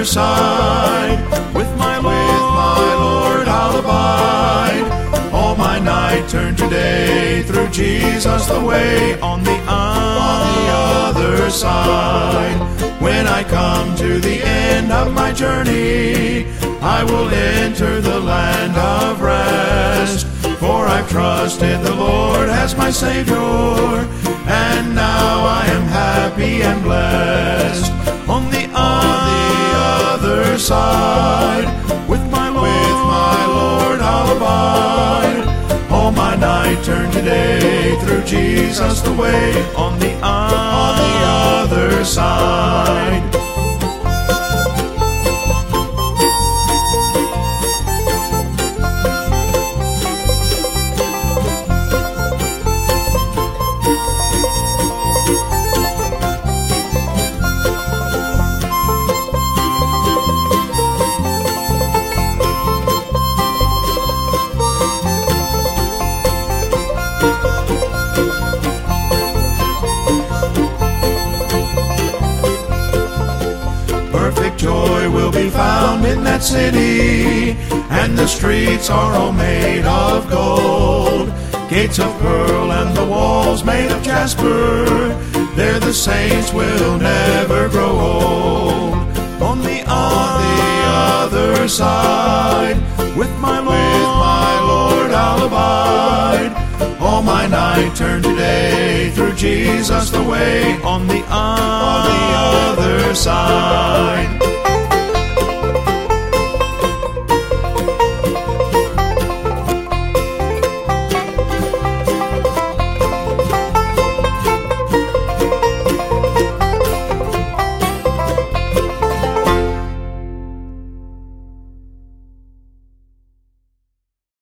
other side. With my Lord I'll abide. All my night turn to day, through Jesus the way, on the other side. When I come to the end of my journey, I will enter the land of rest. For I've trusted the Lord as my Savior, and now I am happy and blessed. On the other side, with my Lord I'll abide. All my night turn to day, through Jesus the way, on the other side. Perfect joy will be found in that city, and the streets are all made of gold. Gates of pearl and the walls made of jasper, there the saints will never grow old. On the other side, with my Lord I'll abide. All my night turn to day, through Jesus the way, on the other